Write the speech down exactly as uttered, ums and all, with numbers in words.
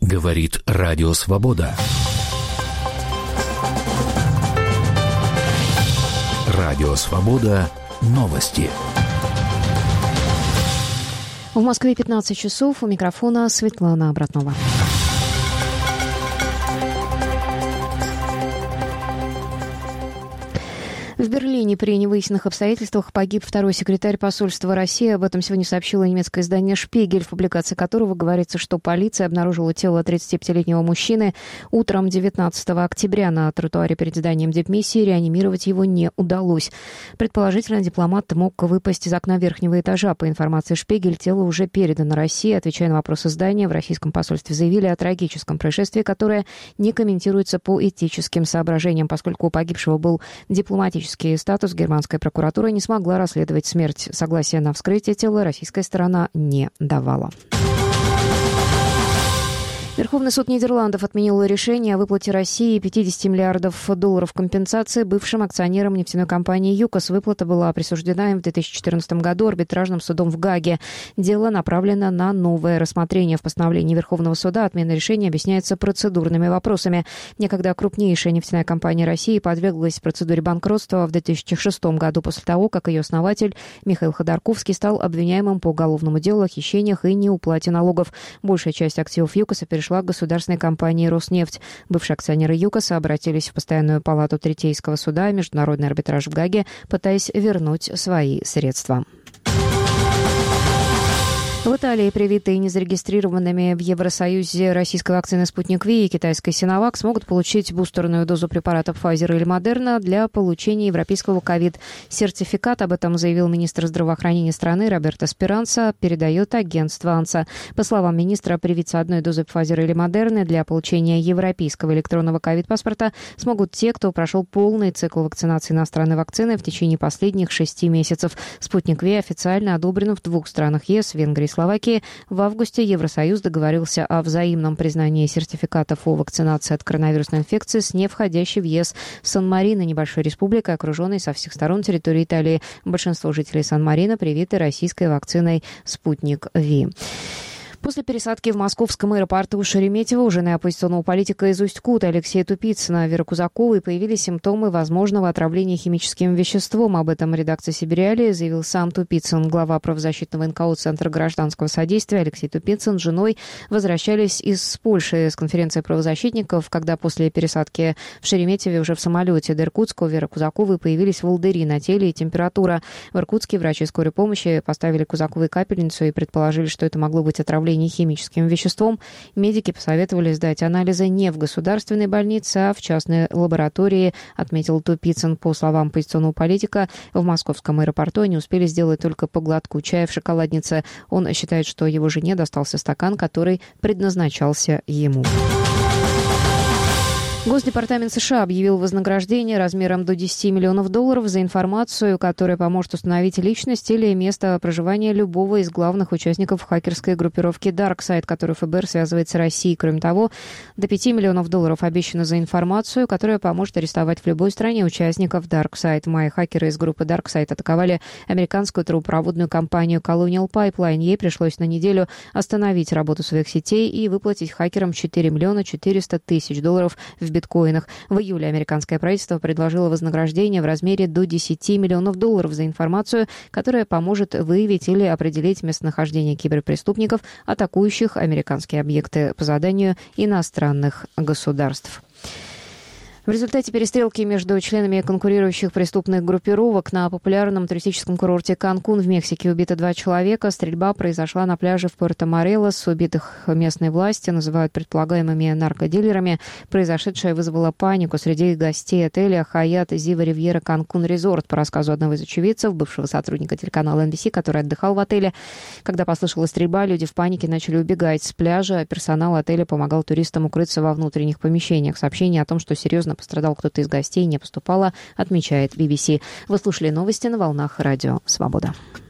Говорит Радио Свобода. Радио Свобода. Новости. В Москве пятнадцать часов. У микрофона Светлана Братнова. В Берлине при невыясненных обстоятельствах погиб второй секретарь посольства России. Об этом сегодня сообщило немецкое издание «Шпигель», в публикации которого говорится, что полиция обнаружила тело тридцатипятилетнего мужчины утром девятнадцатого октября на тротуаре перед зданием дипмиссии. Реанимировать его не удалось. Предположительно, дипломат мог выпасть из окна верхнего этажа. По информации «Шпигель», тело уже передано России. Отвечая на вопрос издания, в российском посольстве заявили о трагическом происшествии, которое не комментируется по этическим соображениям, поскольку у погибшего был дипломатический статус. Германская прокуратура не смогла расследовать смерть. Согласия на вскрытие тела российская сторона не давала. Верховный суд Нидерландов отменил решение о выплате России пятьдесят миллиардов долларов компенсации бывшим акционерам нефтяной компании «ЮКОС». Выплата была присуждена им в две тысячи четырнадцатом году арбитражным судом в Гааге. Дело направлено на новое рассмотрение. В постановлении Верховного суда отмена решения объясняется процедурными вопросами. Некогда крупнейшая нефтяная компания России подверглась процедуре банкротства в две тысячи шестом году после того, как ее основатель Михаил Ходорковский стал обвиняемым по уголовному делу о хищениях и неуплате налогов. Большая часть активов «ЮКОСа» перешла к государственной компании «Роснефть». Бывшие акционеры «ЮКОСа» обратились в постоянную палату Третейского суда и международный арбитраж в Гааге, пытаясь вернуть свои средства. В Италии привитые незарегистрированными в Евросоюзе российской вакцины «Спутник Ви» и китайской «Синовак» смогут получить бустерную дозу препаратов Pfizer или Moderna для получения европейского ковид-сертификата. Об этом заявил министр здравоохранения страны Роберто Спиранца, передает агентство АНСА. По словам министра, привиться одной дозой Pfizer или Moderna для получения европейского электронного ковид-паспорта смогут те, кто прошел полный цикл вакцинации иностранной вакцины в течение последних шести месяцев. «Спутник Ви» официально одобрен в двух странах ЕС – Венгрии и Словакии. В августе Евросоюз договорился о взаимном признании сертификатов о вакцинации от коронавирусной инфекции с не входящей в ЕС Сан-Марино, небольшой республикой, окруженной со всех сторон территории Италии. Большинство жителей Сан-Марино привиты российской вакциной «Спутник Ви». После пересадки в московском аэропорту Шереметьево у жены оппозиционного политика из Усть-Кута Алексея Тупицына Веры Кузаковой появились симптомы возможного отравления химическим веществом. Об этом редакция «Сибиряли» заявил сам Тупицын. Глава правозащитного эн ка о Центра гражданского содействия Алексей Тупицын с женой возвращались из Польши с конференции правозащитников, когда после пересадки в Шереметьеве уже в самолете до Иркутска у Веры Кузаковой появились волдыри на теле и температура. В Иркутске врачи скорой помощи поставили Кузаковой капельницу и предположили, что это могло быть отравление химическим веществом. Медики посоветовали сдать анализы не в государственной больнице, а в частной лаборатории, отметил Тупицын. По словам оппозиционного политика, в московском аэропорту они успели сделать только по глотку чая в шоколаднице. Он считает, что его жене достался стакан, который предназначался ему. Госдепартамент США объявил вознаграждение размером до десяти миллионов долларов за информацию, которая поможет установить личность или место проживания любого из главных участников хакерской группировки DarkSide, которую эф бэ эр связывает с Россией. Кроме того, до пяти миллионов долларов обещано за информацию, которая поможет арестовать в любой стране участников DarkSide. В мае хакеры из группы DarkSide атаковали американскую трубопроводную компанию Colonial Pipeline. Ей пришлось на неделю остановить работу своих сетей и выплатить хакерам четыре миллиона четыреста тысяч долларов в биткоинах. В июле американское правительство предложило вознаграждение в размере до десяти миллионов долларов за информацию, которая поможет выявить или определить местонахождение киберпреступников, атакующих американские объекты по заданию иностранных государств. В результате перестрелки между членами конкурирующих преступных группировок на популярном туристическом курорте Канкун в Мексике убито два человека. Стрельба произошла на пляже в Пуэрто-Морелос. Убитых местные власти называют предполагаемыми наркодилерами. Произошедшее вызвало панику среди гостей отеля «Хаят Зива Ривьера Канкун Резорт». По рассказу одного из очевидцев, бывшего сотрудника телеканала эн би си, который отдыхал в отеле, когда послышалась стрельба, люди в панике начали убегать с пляжа. Персонал отеля помогал туристам укрыться во внутренних помещениях. Сообщение о том, что серьезно пострадал кто-то из гостей, не поступало, отмечает би би си. Вы слушали новости на волнах Радио Свобода.